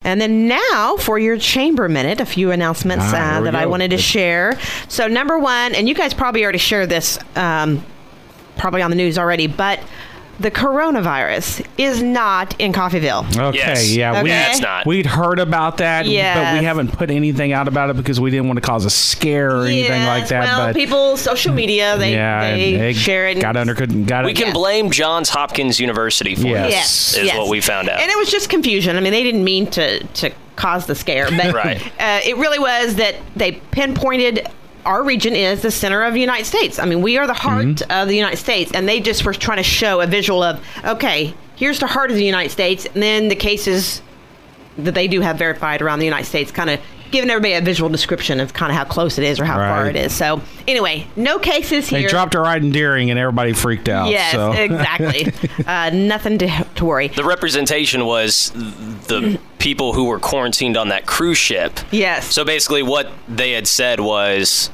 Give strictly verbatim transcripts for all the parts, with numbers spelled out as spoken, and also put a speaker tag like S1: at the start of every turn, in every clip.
S1: And then now for your chamber minute, a few announcements
S2: Ah,
S1: uh, that I
S2: go.
S1: wanted to share. So number one, and you guys probably already shared this, um, probably on the news already, but the coronavirus is not in Coffeyville.
S2: Okay,
S3: Yes.
S2: yeah, we,
S1: Okay.
S3: It's not.
S2: we'd heard about that, but
S1: Yes.
S2: we haven't put anything out about it because we didn't want to cause a scare or anything like
S1: Yes,
S2: that.
S1: Well,
S2: but
S1: people, social media, they,
S2: yeah,
S1: they
S2: it
S1: share it.
S2: got under, couldn't, got
S3: We
S2: it.
S3: can
S1: Yeah.
S3: blame Johns Hopkins University for
S2: Yes.
S3: it.
S1: Yes,
S3: Is
S1: yes.
S3: what we found out.
S1: And it was just confusion. I mean, they didn't mean to, to cause the scare, but
S3: Right.
S1: uh, it really was that they pinpointed our region is the center of the United States. I mean, we are the heart
S2: Mm-hmm.
S1: of the United States, and they just were trying to show a visual of, okay, here's the heart of the United States, and then the cases that they do have verified around the United States, kind of giving everybody a visual description of kind of how close it is or how far
S2: Right.
S1: it is. So anyway, no cases
S2: They
S1: here.
S2: dropped a ride in Deering and everybody freaked out.
S1: Yes,
S2: so.
S1: exactly. uh, nothing to, to worry.
S3: The representation was the people who were quarantined on that cruise ship.
S1: Yes.
S3: So basically what they had said was,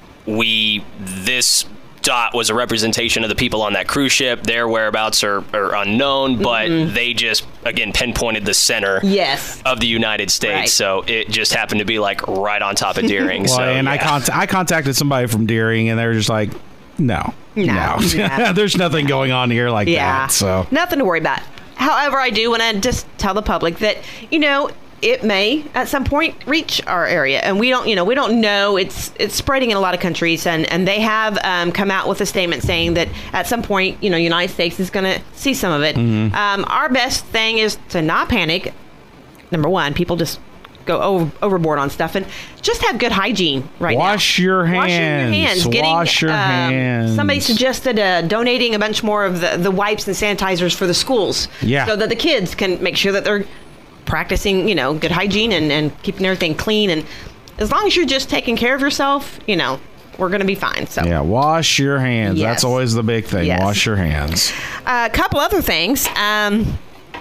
S3: we, this dot was a representation of the people on that cruise ship. Their whereabouts are, are unknown, but they just, again, pinpointed the center
S1: Yes.
S3: of the United States.
S1: Right.
S3: So it just happened to be like right on top of Deering.
S2: Well,
S3: so,
S2: and I,
S3: yeah.
S2: cont- I contacted somebody from Deering and they were just like, no,
S1: No,
S2: no,
S1: no.
S2: there's nothing going on here like
S1: Yeah.
S2: that. So
S1: Nothing to worry about. However, I do want to just tell the public that, you know, it may at some point reach our area, and we don't, you know, we don't know. It's it's spreading in a lot of countries, and and they have um, come out with a statement saying that at some point, you know, United States is going to see some of it.
S2: Mm-hmm.
S1: Um, our best thing is to not panic. Number one, people just go over, overboard on stuff, and just have good hygiene right now.
S2: wash your hands.
S1: Washing your hands. Getting,
S2: Wash your
S1: um,
S2: hands.
S1: Somebody suggested uh, donating a bunch more of the, the wipes and sanitizers for the schools.
S2: Yeah.
S1: So that the kids can make sure that they're practicing, you know, good hygiene and, and keeping everything clean. And as long as you're just taking care of yourself, you know, we're going to be fine. So
S2: Yeah, wash your hands.
S1: Yes.
S2: That's always the big thing.
S1: Yes.
S2: Wash your hands.
S1: a couple other things. Um,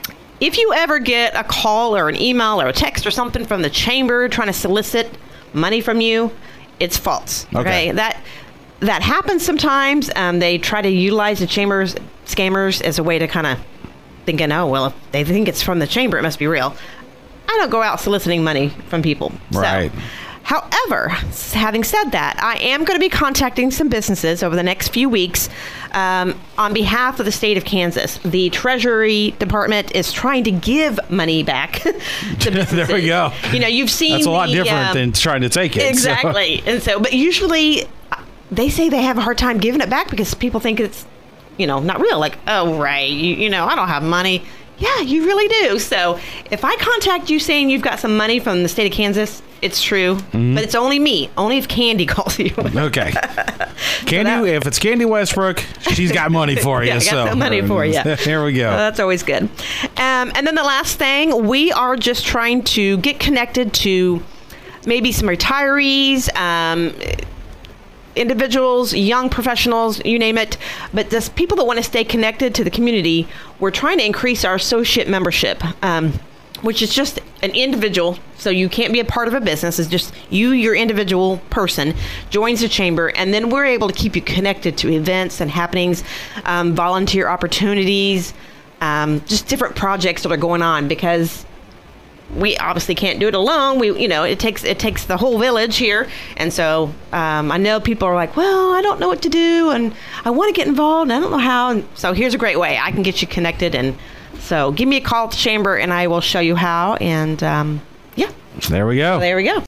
S1: if you ever get a call or an email or a text or something from the chamber trying to solicit money from you, it's false.
S2: Okay.
S1: Okay, that that happens sometimes. Um, they try to utilize the chamber's scammers as a way to kind of thinking, oh well, if they think it's from the chamber, it must be real. I don't go out soliciting money from people.
S2: Right.
S1: So, however, having said that, I am going to be contacting some businesses over the next few weeks um, on behalf of the state of Kansas. The Treasury Department is trying to give money back to businesses.
S2: There we go.
S1: You know, you've seen
S2: That's a lot
S1: the,
S2: different
S1: um,
S2: than trying to take it. so-
S1: Exactly. And so, but usually uh, they say they have a hard time giving it back because people think it's, you know, not real. Like, oh, right, you, you know, I don't have money. Yeah, you really do. So if I contact you saying you've got some money from the state of Kansas, it's true.
S2: Mm-hmm.
S1: But it's only me. Only if Candy calls you.
S2: Okay. Candy,
S1: that-
S2: if it's Candy Westbrook, she's got money for you.
S1: Yeah, I got
S2: so
S1: some money for you.
S2: Here we go.
S1: Uh, that's always good. Um, and then the last thing, we are just trying to get connected to maybe some retirees, um, individuals, young professionals, you name it. But just people that want to stay connected to the community, we're trying to increase our associate membership, um, which is just an individual. So you can't be a part of a business. It's just you, your individual person, joins the chamber. And then we're able to keep you connected to events and happenings, um, volunteer opportunities, um, just different projects that are going on, because we obviously can't do it alone. We, you know, it takes it takes the whole village here, and so um, I know people are like, well, I don't know what to do, and I want to get involved, and I don't know how. And so here's a great way I can get you connected, and so give me a call at the chamber, and I will show you how. And um, yeah,
S2: There we go.
S1: there we go.